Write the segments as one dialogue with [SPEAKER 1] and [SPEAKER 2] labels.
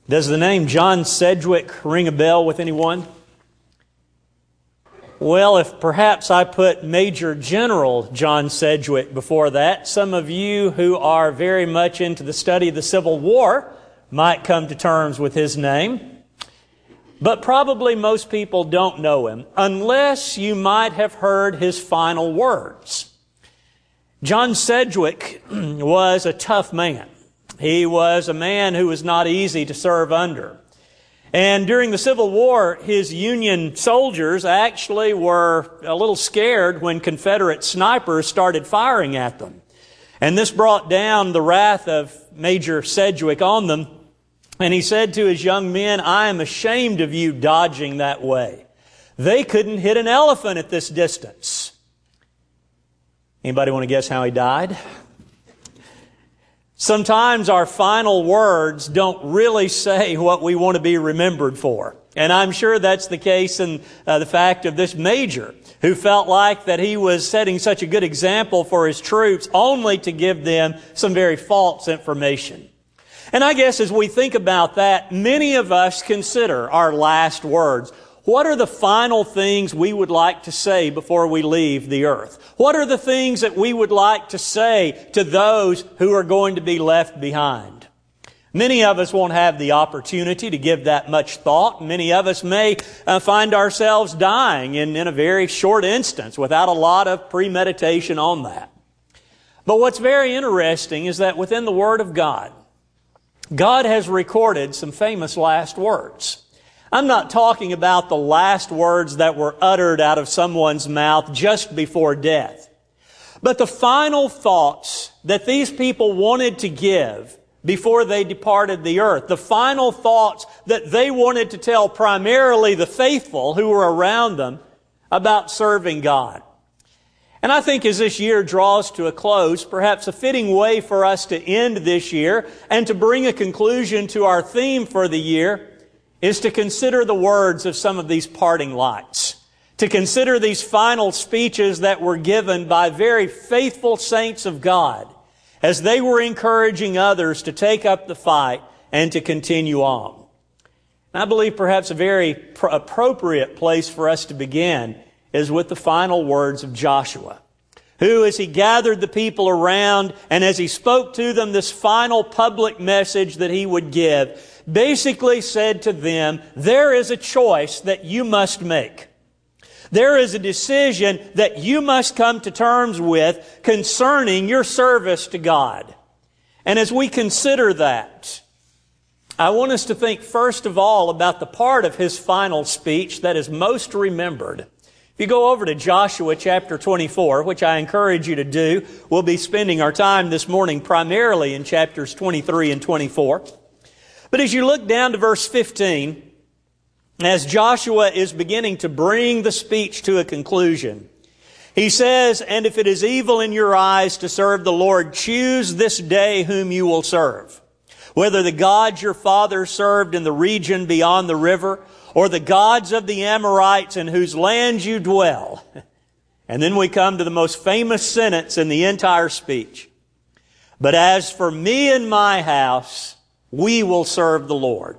[SPEAKER 1] Does the name John Sedgwick ring a bell with anyone? Well, if perhaps I put Major General John Sedgwick before that, some of you who are very much into the study of the Civil War might come to terms with his name. But probably most people don't know him, unless you might have heard his final words. John Sedgwick was a tough man. He was a man who was not easy to serve under. And during the Civil War, his Union soldiers actually were a little scared when Confederate snipers started firing at them. And this brought down the wrath of Major Sedgwick on them. And he said to his young men, "I am ashamed of you dodging that way. They couldn't hit an elephant at this distance." Anybody want to guess how he died? Sometimes our final words don't really say what we want to be remembered for. And I'm sure that's the case in the fact of this major, who felt like that he was setting such a good example for his troops only to give them some very false information. And I guess as we think about that, many of us consider our last words. What are the final things we would like to say before we leave the earth? What are the things that we would like to say to those who are going to be left behind? Many of us won't have the opportunity to give that much thought. Many of us may find ourselves dying in a very short instance without a lot of premeditation on that. But what's very interesting is that within the Word of God, God has recorded some famous last words. I'm not talking about the last words that were uttered out of someone's mouth just before death, but the final thoughts that these people wanted to give before they departed the earth, the final thoughts that they wanted to tell primarily the faithful who were around them about serving God. And I think as this year draws to a close, perhaps a fitting way for us to end this year and to bring a conclusion to our theme for the year is to consider the words of some of these parting lights, to consider these final speeches that were given by very faithful saints of God as they were encouraging others to take up the fight and to continue on. And I believe perhaps a very appropriate place for us to begin is with the final words of Joshua, who, as he gathered the people around and as he spoke to them this final public message that he would give, basically said to them, there is a choice that you must make. There is a decision that you must come to terms with concerning your service to God. And as we consider that, I want us to think first of all about the part of his final speech that is most remembered. If you go over to Joshua chapter 24, which I encourage you to do, we'll be spending our time this morning primarily in chapters 23 and 24. But as you look down to verse 15, as Joshua is beginning to bring the speech to a conclusion, he says, "And if it is evil in your eyes to serve the Lord, choose this day whom you will serve, whether the gods your fathers served in the region beyond the river, or the gods of the Amorites in whose land you dwell." And then we come to the most famous sentence in the entire speech. "But as for me and my house, we will serve the Lord."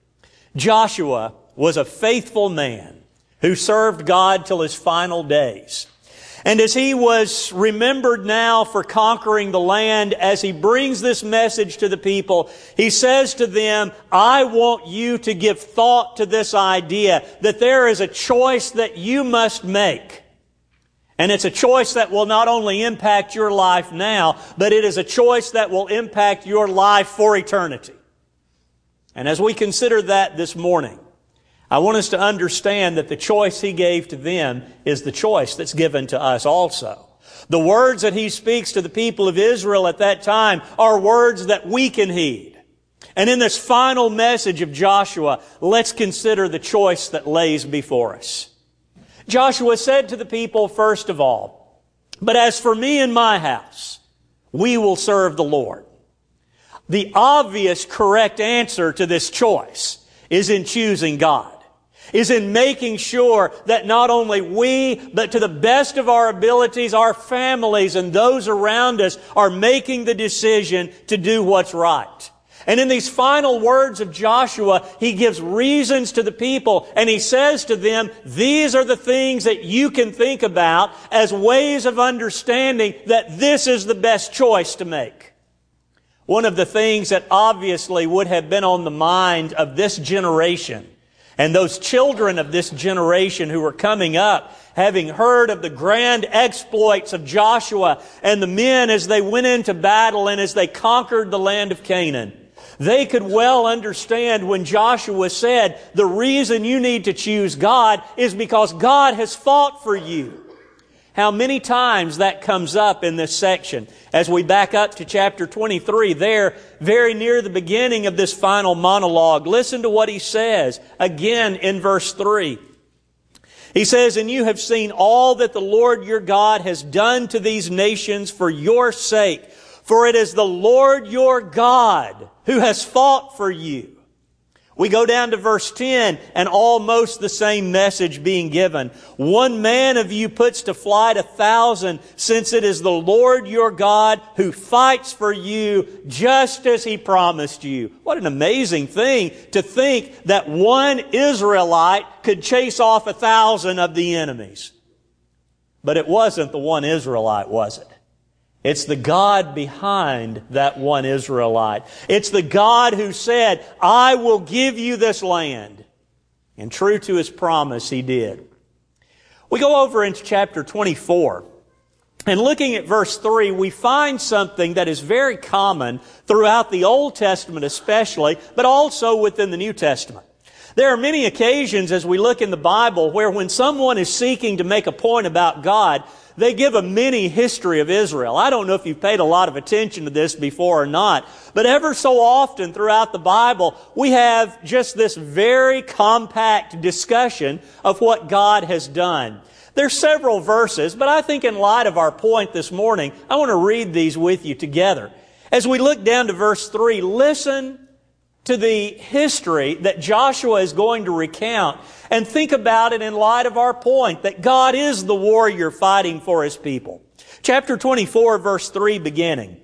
[SPEAKER 1] Joshua was a faithful man who served God till his final days. And as he was remembered now for conquering the land, as he brings this message to the people, he says to them, I want you to give thought to this idea that there is a choice that you must make. And it's a choice that will not only impact your life now, but it is a choice that will impact your life for eternity. And as we consider that this morning, I want us to understand that the choice he gave to them is the choice that's given to us also. The words that he speaks to the people of Israel at that time are words that we can heed. And in this final message of Joshua, let's consider the choice that lays before us. Joshua said to the people, first of all, "But as for me and my house, we will serve the Lord." The obvious correct answer to this choice is in choosing God, is in making sure that not only we, but to the best of our abilities, our families and those around us are making the decision to do what's right. And in these final words of Joshua, he gives reasons to the people, and he says to them, these are the things that you can think about as ways of understanding that this is the best choice to make. One of the things that obviously would have been on the mind of this generation, and those children of this generation who were coming up, having heard of the grand exploits of Joshua and the men as they went into battle and as they conquered the land of Canaan, they could well understand when Joshua said, the reason you need to choose God is because God has fought for you. How many times that comes up in this section. As we back up to chapter 23, there, very near the beginning of this final monologue, listen to what he says again in verse 3. He says, and you have seen all that the Lord your God has done to these nations for your sake. For it is the Lord your God who has fought for you. We go down to verse 10 and almost the same message being given. One man of you puts to flight 1,000, since it is the Lord your God who fights for you just as He promised you. What an amazing thing to think that one Israelite could chase off 1,000 of the enemies. But it wasn't the one Israelite, was it? It's the God behind that one Israelite. It's the God who said, I will give you this land. And true to His promise, He did. We go over into chapter 24. And looking at verse 3, we find something that is very common throughout the Old Testament especially, but also within the New Testament. There are many occasions as we look in the Bible where when someone is seeking to make a point about God, they give a mini history of Israel. I don't know if you've paid a lot of attention to this before or not, but ever so often throughout the Bible, we have just this very compact discussion of what God has done. There's several verses, but I think in light of our point this morning, I want to read these with you together. As we look down to verse 3, listen to the history that Joshua is going to recount and think about it in light of our point that God is the warrior fighting for His people. Chapter 24, verse 3 beginning.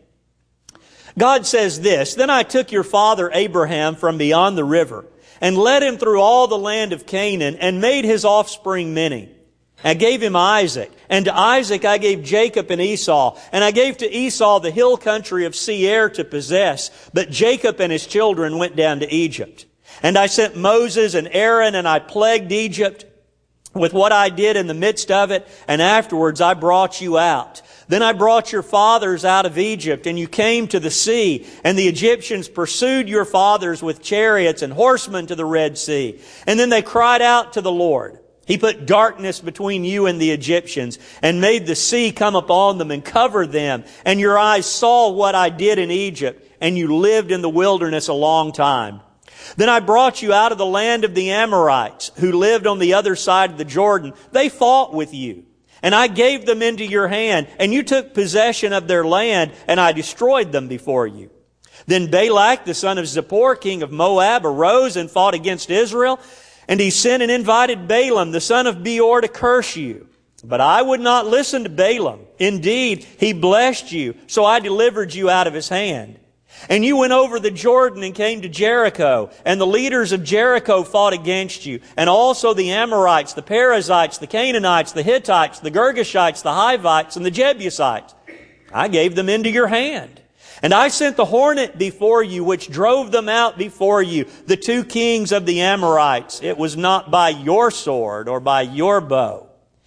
[SPEAKER 1] God says this, Then I took your father Abraham from beyond the river and led him through all the land of Canaan and made his offspring many. I gave him Isaac, and to Isaac I gave Jacob and Esau, and I gave to Esau the hill country of Seir to possess, but Jacob and his children went down to Egypt. And I sent Moses and Aaron, and I plagued Egypt with what I did in the midst of it, and afterwards I brought you out. Then I brought your fathers out of Egypt, and you came to the sea, and the Egyptians pursued your fathers with chariots and horsemen to the Red Sea. And then they cried out to the Lord. He put darkness between you and the Egyptians and made the sea come upon them and covered them. And your eyes saw what I did in Egypt, and you lived in the wilderness a long time. Then I brought you out of the land of the Amorites, who lived on the other side of the Jordan. They fought with you, and I gave them into your hand, and you took possession of their land, and I destroyed them before you. Then Balak, the son of Zippor, king of Moab, arose and fought against Israel. And he sent and invited Balaam, the son of Beor, to curse you. But I would not listen to Balaam. Indeed, he blessed you, so I delivered you out of his hand. And you went over the Jordan and came to Jericho, and the leaders of Jericho fought against you, and also the Amorites, the Perizzites, the Canaanites, the Hittites, the Girgashites, the Hivites, and the Jebusites. I gave them into your hand. And I sent the hornet before you, which drove them out before you, the two kings of the Amorites. It was not by your sword or by your bow.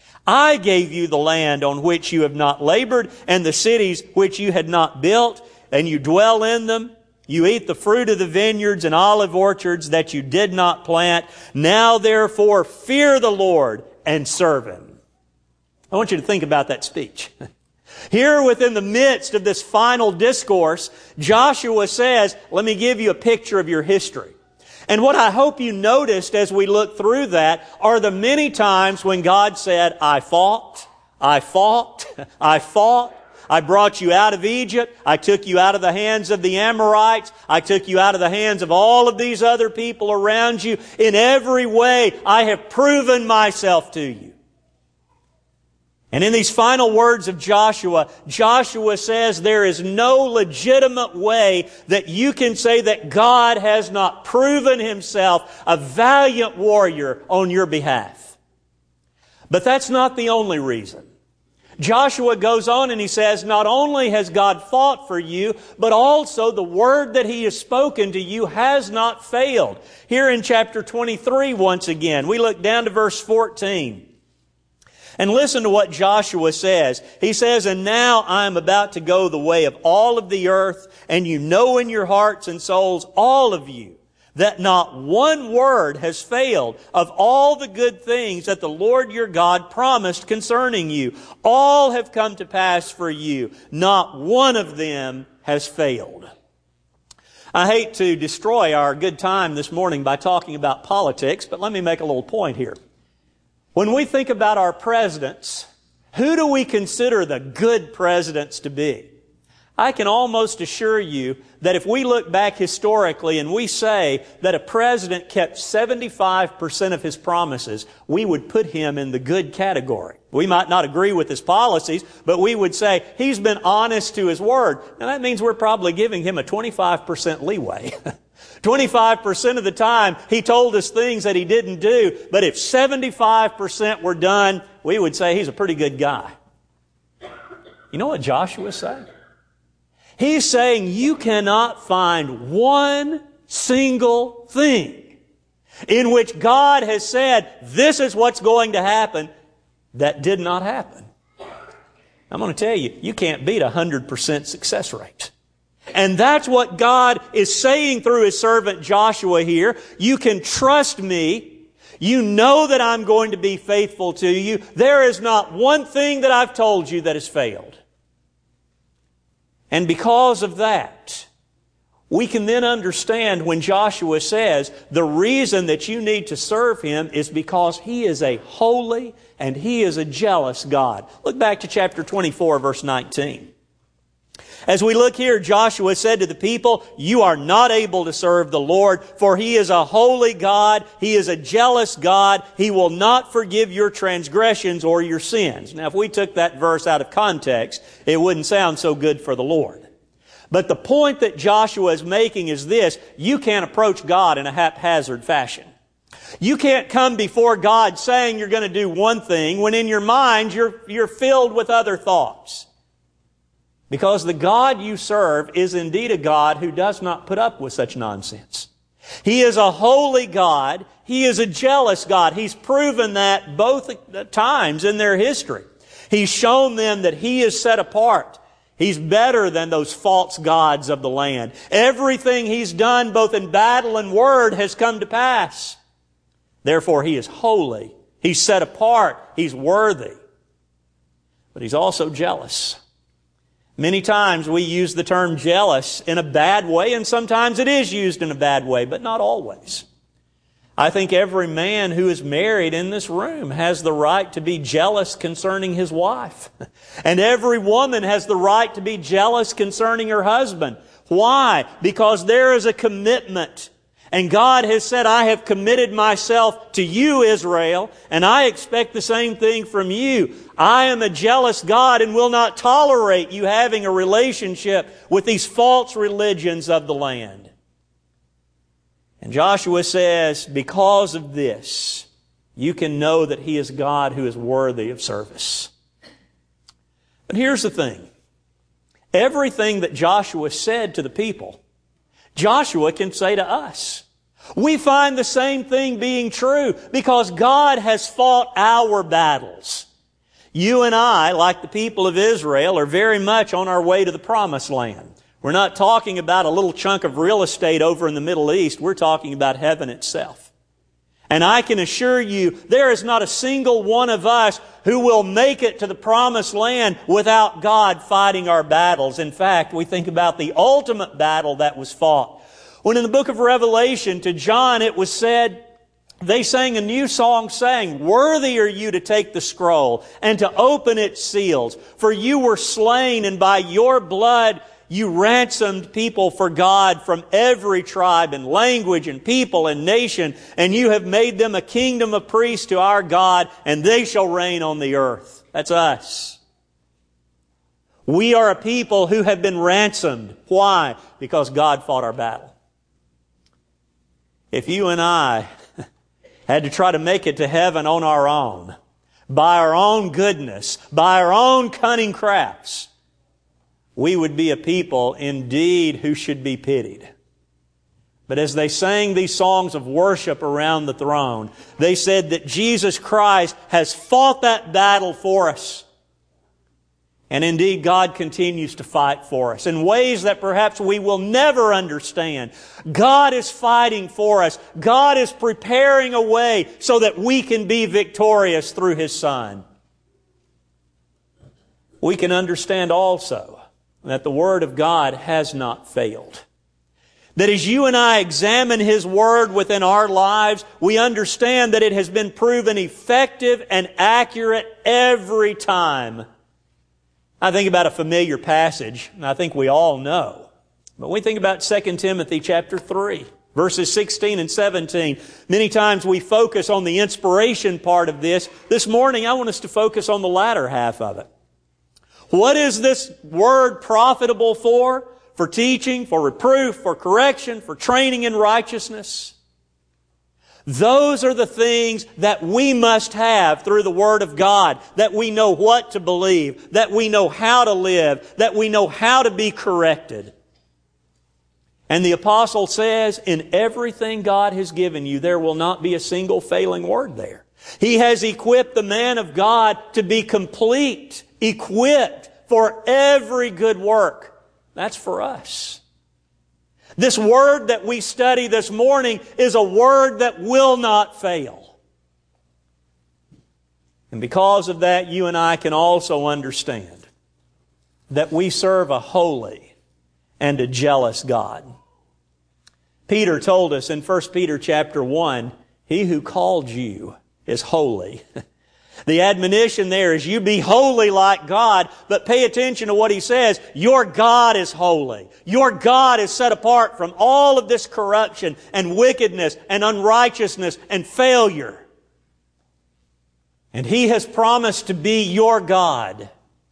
[SPEAKER 1] I gave you the land on which you have not labored, and the cities which you had not built, and you dwell in them. You eat the fruit of the vineyards and olive orchards that you did not plant. Now therefore fear the Lord and serve Him. I want you to think about that speech. Here within the midst of this final discourse, Joshua says, let me give you a picture of your history. And what I hope you noticed as we look through that are the many times when God said, I fought, I fought, I fought. I brought you out of Egypt. I took you out of the hands of the Amorites. I took you out of the hands of all of these other people around you. In every way, I have proven myself to you. And in these final words of Joshua, Joshua says there is no legitimate way that you can say that God has not proven Himself a valiant warrior on your behalf. But that's not the only reason. Joshua goes on and he says, not only has God fought for you, but also the word that He has spoken to you has not failed. Here in chapter 23, once again, we look down to verse 14. And listen to what Joshua says. He says, and now I am about to go the way of all of the earth, and you know in your hearts and souls, all of you, that not one word has failed of all the good things that the Lord your God promised concerning you. All have come to pass for you. Not one of them has failed. I hate to destroy our good time this morning by talking about politics, but let me make a little point here. When we think about our presidents, who do we consider the good presidents to be? I can almost assure you that if we look back historically and we say that a president kept 75% of his promises, we would put him in the good category. We might not agree with his policies, but we would say he's been honest to his word. Now that means we're probably giving him a 25% leeway. 25% of the time he told us things that he didn't do, but if 75% were done, we would say he's a pretty good guy. You know what Joshua's saying? He's saying you cannot find one single thing in which God has said, this is what's going to happen, that did not happen. I'm going to tell you, you can't beat 100% success rate. And that's what God is saying through His servant Joshua here. You can trust me. You know that I'm going to be faithful to you. There is not one thing that I've told you that has failed. And because of that, we can then understand when Joshua says the reason that you need to serve Him is because He is a holy and He is a jealous God. Look back to chapter 24, verse 19. As we look here, Joshua said to the people, you are not able to serve the Lord, for He is a holy God. He is a jealous God. He will not forgive your transgressions or your sins. Now, if we took that verse out of context, it wouldn't sound so good for the Lord. But the point that Joshua is making is this: you can't approach God in a haphazard fashion. You can't come before God saying you're going to do one thing when in your mind you're filled with other thoughts. Because the God you serve is indeed a God who does not put up with such nonsense. He is a holy God. He is a jealous God. He's proven that both times in their history. He's shown them that He is set apart. He's better than those false gods of the land. Everything He's done, both in battle and word, has come to pass. Therefore, He is holy. He's set apart. He's worthy. But He's also jealous. Many times we use the term jealous in a bad way, and sometimes it is used in a bad way, but not always. I think every man who is married in this room has the right to be jealous concerning his wife. And every woman has the right to be jealous concerning her husband. Why? Because there is a commitment. And God has said, I have committed myself to you, Israel, and I expect the same thing from you. I am a jealous God and will not tolerate you having a relationship with these false religions of the land. And Joshua says, because of this, you can know that He is God who is worthy of service. But here's the thing. Everything that Joshua said to the people, Joshua can say to us. We find the same thing being true because God has fought our battles. You and I, like the people of Israel, are very much on our way to the Promised Land. We're not talking about a little chunk of real estate over in the Middle East. We're talking about heaven itself. And I can assure you, there is not a single one of us who will make it to the Promised Land without God fighting our battles. In fact, we think about the ultimate battle that was fought. When in the book of Revelation to John it was said, they sang a new song saying, worthy are you to take the scroll and to open its seals. For you were slain, and by your blood You ransomed people for God from every tribe and language and people and nation, and you have made them a kingdom of priests to our God, and they shall reign on the earth. That's us. We are a people who have been ransomed. Why? Because God fought our battle. If you and I had to try to make it to heaven on our own, by our own goodness, by our own cunning crafts, we would be a people indeed who should be pitied. But as they sang these songs of worship around the throne, they said that Jesus Christ has fought that battle for us. And indeed, God continues to fight for us in ways that perhaps we will never understand. God is fighting for us. God is preparing a way so that we can be victorious through His Son. We can understand also that the Word of God has not failed. That as you and I examine His Word within our lives, we understand that it has been proven effective and accurate every time. I think about a familiar passage, and I think we all know. But we think about 2 Timothy chapter 3, verses 16 and 17. Many times we focus on the inspiration part of this. This morning I want us to focus on the latter half of it. What is this word profitable for? For teaching, for reproof, for correction, for training in righteousness. Those are the things that we must have through the Word of God, that we know what to believe, that we know how to live, that we know how to be corrected. And the apostle says, in everything God has given you, there will not be a single failing word there. He has equipped the man of God to be complete, equipped for every good work. That's for us. This word that we study this morning is a word that will not fail. And because of that, you and I can also understand that we serve a holy and a jealous God. Peter told us in 1 Peter chapter 1, He who called you is holy. The admonition there is you be holy like God, but pay attention to what he says. Your God is holy. Your God is set apart from all of this corruption and wickedness and unrighteousness and failure. And He has promised to be your God.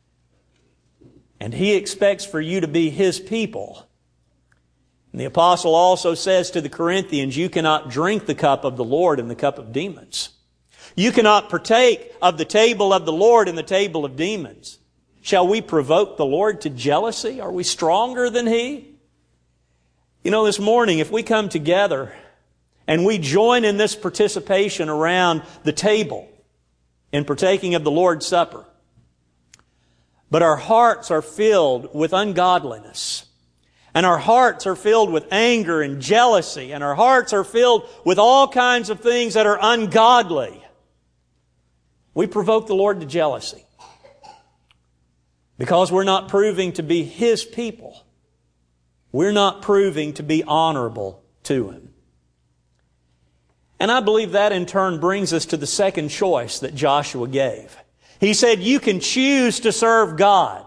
[SPEAKER 1] And He expects for you to be His people. And the apostle also says to the Corinthians, you cannot drink the cup of the Lord and the cup of demons. You cannot partake of the table of the Lord and the table of demons. Shall we provoke the Lord to jealousy? Are we stronger than He? You know, this morning, if we come together and we join in this participation around the table in partaking of the Lord's Supper, but our hearts are filled with ungodliness, and our hearts are filled with anger and jealousy, and our hearts are filled with all kinds of things that are ungodly, we provoke the Lord to jealousy because we're not proving to be His people. We're not proving to be honorable to Him. And I believe that in turn brings us to the second choice that Joshua gave. He said, you can choose to serve God,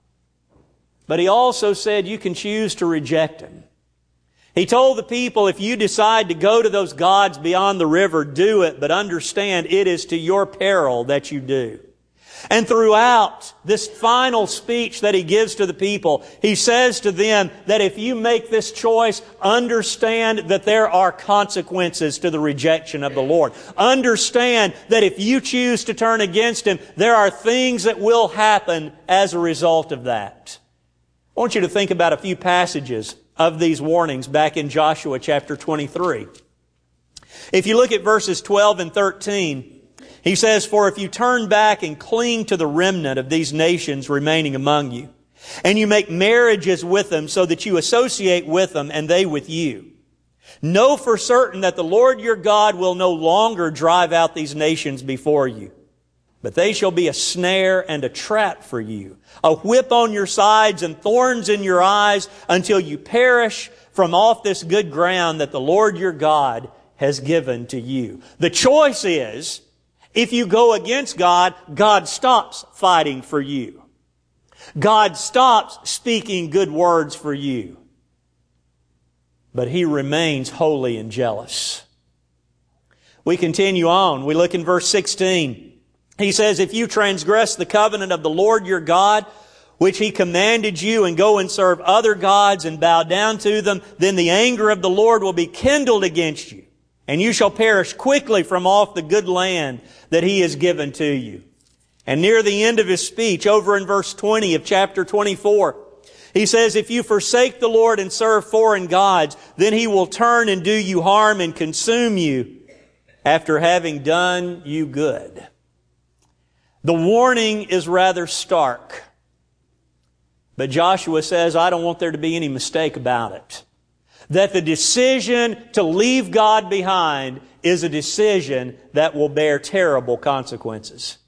[SPEAKER 1] but he also said you can choose to reject Him. He told the people, if you decide to go to those gods beyond the river, do it, but understand it is to your peril that you do. And throughout this final speech that He gives to the people, He says to them that if you make this choice, understand that there are consequences to the rejection of the Lord. Understand that if you choose to turn against Him, there are things that will happen as a result of that. I want you to think about a few passages of these warnings back in Joshua chapter 23. If you look at verses 12 and 13, he says, for if you turn back and cling to the remnant of these nations remaining among you, and you make marriages with them so that you associate with them and they with you, know for certain that the Lord your God will no longer drive out these nations before you, but they shall be a snare and a trap for you, a whip on your sides and thorns in your eyes until you perish from off this good ground that the Lord your God has given to you. The choice is, if you go against God, God stops fighting for you. God stops speaking good words for you, but He remains holy and jealous. We continue on. We look in verse 16. He says, if you transgress the covenant of the Lord your God, which He commanded you, and go and serve other gods and bow down to them, then the anger of the Lord will be kindled against you, and you shall perish quickly from off the good land that He has given to you. And near the end of His speech, over in verse 20 of chapter 24, He says, if you forsake the Lord and serve foreign gods, then He will turn and do you harm and consume you after having done you good. The warning is rather stark. But Joshua says, I don't want there to be any mistake about it. That the decision to leave God behind is a decision that will bear terrible consequences.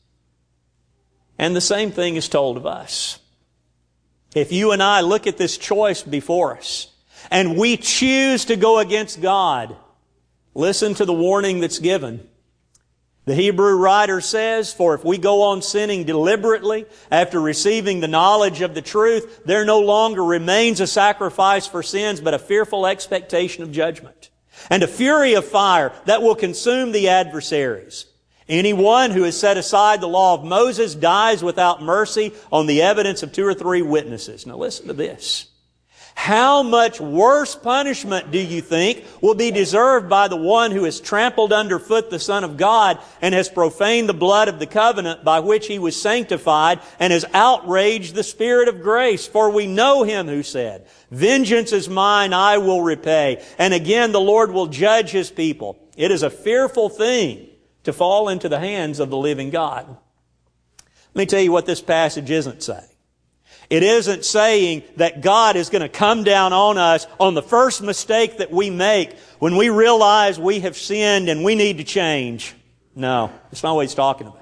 [SPEAKER 1] And the same thing is told of us. If you and I look at this choice before us, and we choose to go against God, listen to the warning that's given. The Hebrew writer says, for if we go on sinning deliberately after receiving the knowledge of the truth, there no longer remains a sacrifice for sins, but a fearful expectation of judgment, and a fury of fire that will consume the adversaries. Anyone who has set aside the law of Moses dies without mercy on the evidence of 2 or 3 witnesses. Now listen to this. How much worse punishment do you think will be deserved by the one who has trampled underfoot the Son of God and has profaned the blood of the covenant by which He was sanctified and has outraged the Spirit of grace? For we know Him who said, vengeance is mine, I will repay. And again, the Lord will judge His people. It is a fearful thing to fall into the hands of the living God. Let me tell you what this passage isn't saying. It isn't saying that God is going to come down on us on the first mistake that we make when we realize we have sinned and we need to change. No, that's not what He's talking about.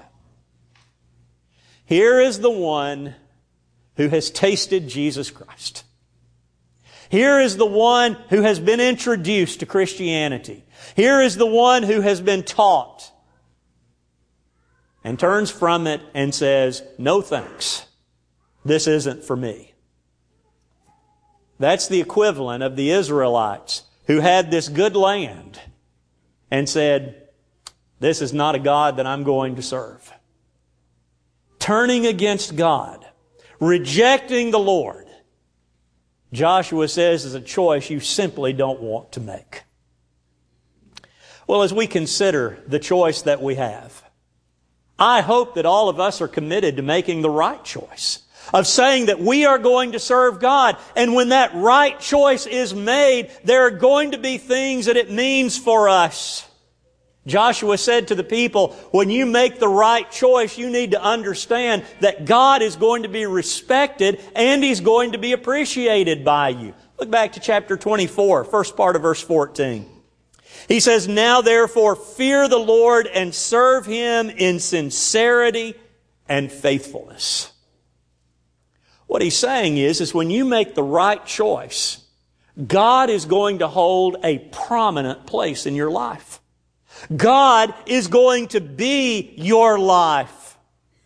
[SPEAKER 1] Here is the one who has tasted Jesus Christ. Here is the one who has been introduced to Christianity. Here is the one who has been taught and turns from it and says, no thanks. This isn't for me. That's the equivalent of the Israelites who had this good land and said, this is not a God that I'm going to serve. Turning against God, rejecting the Lord, Joshua says is a choice you simply don't want to make. Well, as we consider the choice that we have, I hope that all of us are committed to making the right choice, of saying that we are going to serve God. And when that right choice is made, there are going to be things that it means for us. Joshua said to the people, when you make the right choice, you need to understand that God is going to be respected and He's going to be appreciated by you. Look back to chapter 24, first part of verse 14. He says, now therefore fear the Lord and serve Him in sincerity and faithfulness. What he's saying is when you make the right choice, God is going to hold a prominent place in your life. God is going to be your life.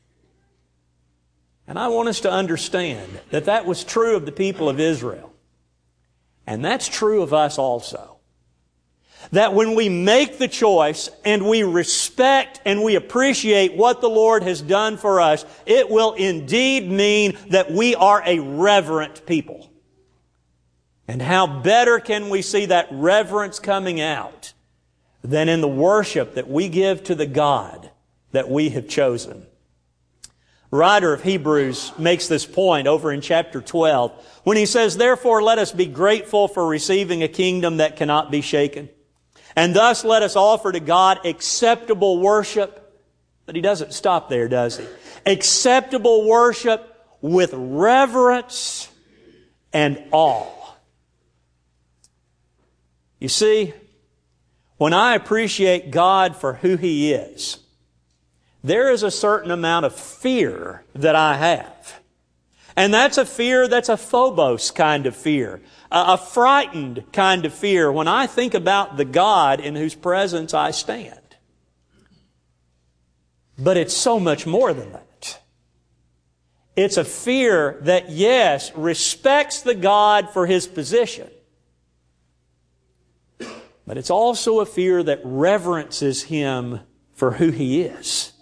[SPEAKER 1] And I want us to understand that that was true of the people of Israel. And that's true of us also. That when we make the choice and we respect and we appreciate what the Lord has done for us, it will indeed mean that we are a reverent people. And how better can we see that reverence coming out than in the worship that we give to the God that we have chosen? The writer of Hebrews makes this point over in chapter 12 when he says, therefore let us be grateful for receiving a kingdom that cannot be shaken. And thus let us offer to God acceptable worship. But he doesn't stop there, does he? Acceptable worship with reverence and awe. You see, when I appreciate God for who He is, there is a certain amount of fear that I have. And that's a fear that's a phobos kind of fear. A frightened kind of fear when I think about the God in whose presence I stand. But it's so much more than that. it's a fear that, yes, respects the God for His position, but it's also a fear that reverences Him for who He is.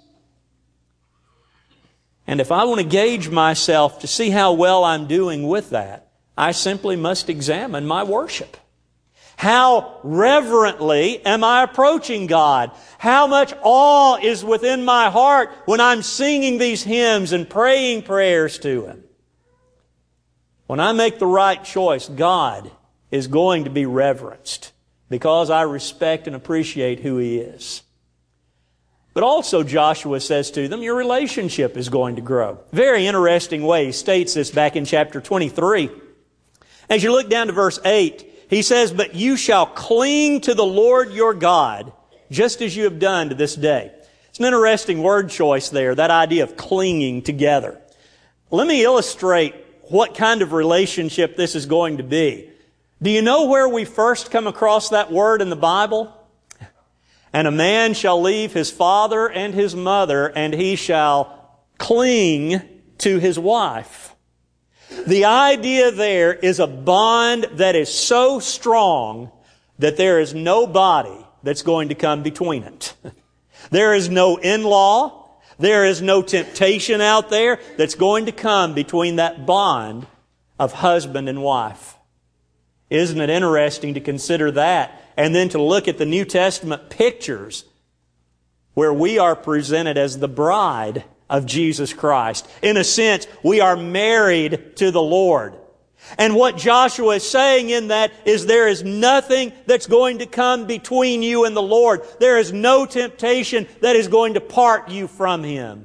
[SPEAKER 1] And if I want to gauge myself to see how well I'm doing with that, I simply must examine my worship. How reverently am I approaching God? How much awe is within my heart when I'm singing these hymns and praying prayers to Him? When I make the right choice, God is going to be reverenced because I respect and appreciate who He is. But also Joshua says to them, your relationship is going to grow. Very interesting way he states this back in chapter 23. As you look down to verse 8, he says, but you shall cling to the Lord your God, just as you have done to this day. It's an interesting word choice there, that idea of clinging together. Let me illustrate what kind of relationship this is going to be. Do you know where we first come across that word in the Bible? And a man shall leave his father and his mother, and he shall cling to his wife. The idea there is a bond that is so strong that there is nobody that's going to come between it. There is no in-law. There is no temptation out there that's going to come between that bond of husband and wife. Isn't it interesting to consider that? And then to look at the New Testament pictures where we are presented as the bride of Jesus Christ. In a sense, we are married to the Lord. And what Joshua is saying in that is there is nothing that's going to come between you and the Lord. There is no temptation that is going to part you from Him.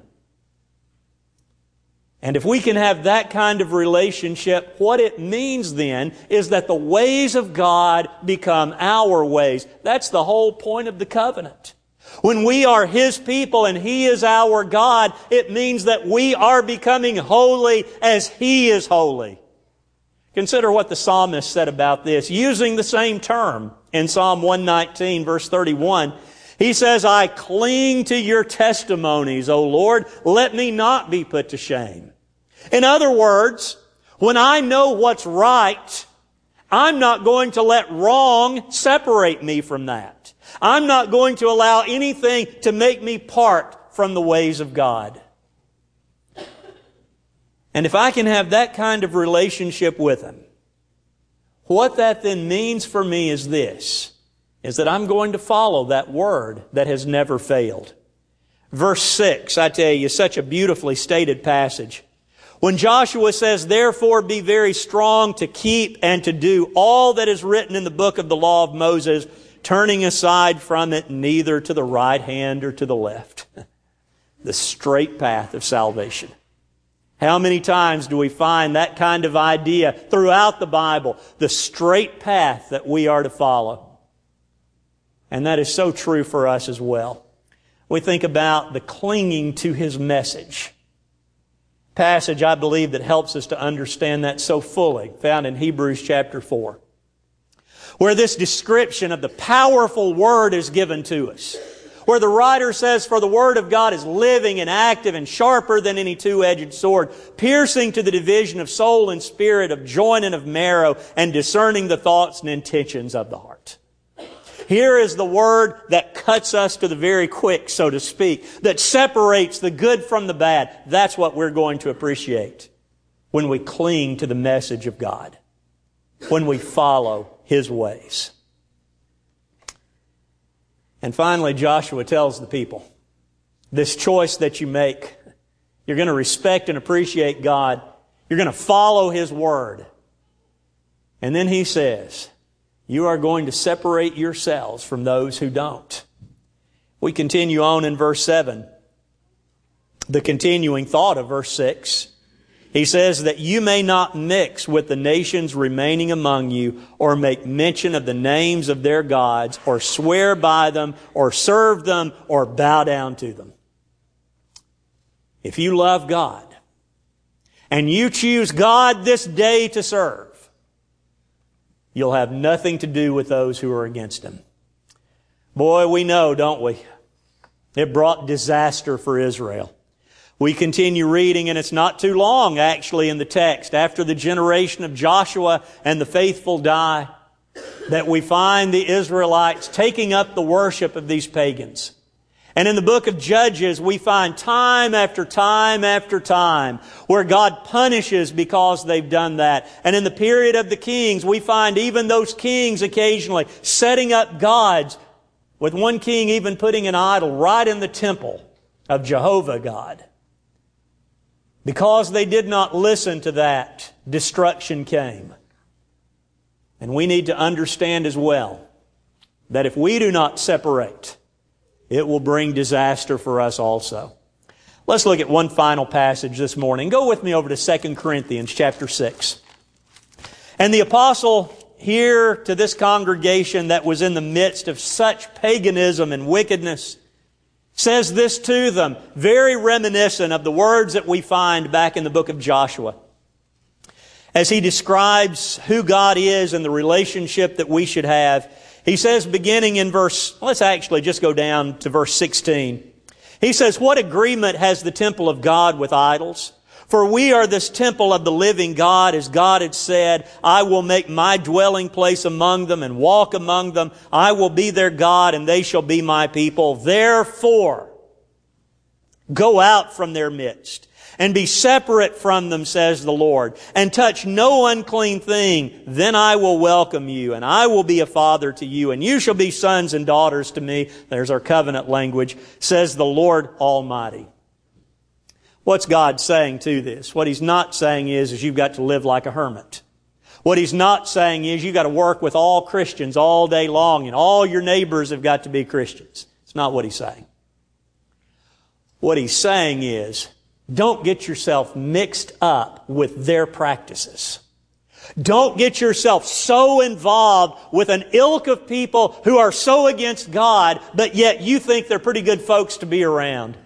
[SPEAKER 1] And if we can have that kind of relationship, what it means then is that the ways of God become our ways. That's the whole point of the covenant. When we are His people and He is our God, it means that we are becoming holy as He is holy. Consider what the psalmist said about this, using the same term in Psalm 119, verse 31. He says, I cling to your testimonies, O Lord. Let me not be put to shame. In other words, when I know what's right, I'm not going to let wrong separate me from that. I'm not going to allow anything to make me part from the ways of God. And if I can have that kind of relationship with Him, what that then means for me is this, is that I'm going to follow that word that has never failed. Verse 6, I tell you, such a beautifully stated passage. When Joshua says, therefore be very strong to keep and to do all that is written in the book of the law of Moses, turning aside from it neither to the right hand or to the left. The straight path of salvation. How many times do we find that kind of idea throughout the Bible? The straight path that we are to follow. And that is so true for us as well. We think about the clinging to His message. Passage, I believe, that helps us to understand that so fully, found in Hebrews chapter 4, where this description of the powerful Word is given to us. Where the writer says, for the Word of God is living and active and sharper than any two-edged sword, piercing to the division of soul and spirit, of joint and of marrow, and discerning the thoughts and intentions of the heart. Here is the Word that cuts us to the very quick, so to speak, that separates the good from the bad. That's what we're going to appreciate when we cling to the message of God, when we follow His ways. And finally, Joshua tells the people, this choice that you make, you're going to respect and appreciate God. You're going to follow His Word. And then he says, you are going to separate yourselves from those who don't. We continue on in verse 7. The continuing thought of verse 6. He says that you may not mix with the nations remaining among you, or make mention of the names of their gods, or swear by them, or serve them, or bow down to them. If you love God, and you choose God this day to serve, you'll have nothing to do with those who are against Him. Boy, we know, don't we? It brought disaster for Israel. We continue reading, and it's not too long, actually, in the text, after the generation of Joshua and the faithful die, that we find the Israelites taking up the worship of these pagans. And in the book of Judges, we find time after time after time where God punishes because they've done that. And in the period of the kings, we find even those kings occasionally setting up gods, with one king even putting an idol right in the temple of Jehovah God. Because they did not listen to that, destruction came. And we need to understand as well that if we do not separate, it will bring disaster for us also. Let's look at one final passage this morning. Go with me over to 2 Corinthians chapter 6. And the apostle here to this congregation that was in the midst of such paganism and wickedness says this to them, very reminiscent of the words that we find back in the book of Joshua. As he describes who God is and the relationship that we should have, he says, beginning in let's actually just go down to verse 16. He says, "What agreement has the temple of God with idols? For we are this temple of the living God, as God had said, I will make my dwelling place among them and walk among them. I will be their God and they shall be my people. Therefore, go out from their midst and be separate from them, says the Lord, and touch no unclean thing. Then I will welcome you and I will be a father to you and you shall be sons and daughters to me." There's our covenant language, says the Lord Almighty. What's God saying to this? What He's not saying is you've got to live like a hermit. What He's not saying is you've got to work with all Christians all day long and all your neighbors have got to be Christians. It's not what He's saying. What He's saying is don't get yourself mixed up with their practices. Don't get yourself so involved with an ilk of people who are so against God, but yet you think they're pretty good folks to be around.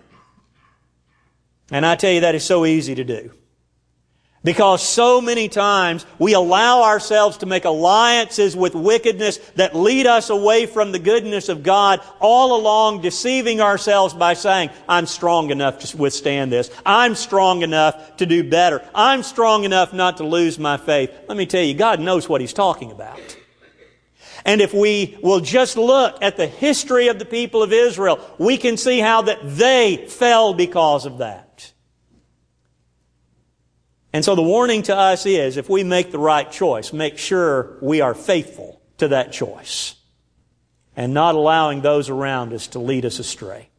[SPEAKER 1] And I tell you, that is so easy to do. Because so many times we allow ourselves to make alliances with wickedness that lead us away from the goodness of God, all along deceiving ourselves by saying, I'm strong enough to withstand this. I'm strong enough to do better. I'm strong enough not to lose my faith. Let me tell you, God knows what He's talking about. And if we will just look at the history of the people of Israel, we can see how that they fell because of that. And so the warning to us is, if we make the right choice, make sure we are faithful to that choice and not allowing those around us to lead us astray.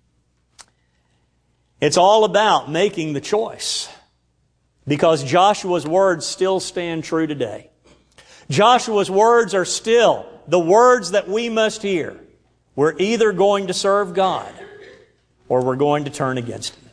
[SPEAKER 1] It's all about making the choice, because Joshua's words still stand true today. Joshua's words are still the words that we must hear. We're either going to serve God or we're going to turn against Him.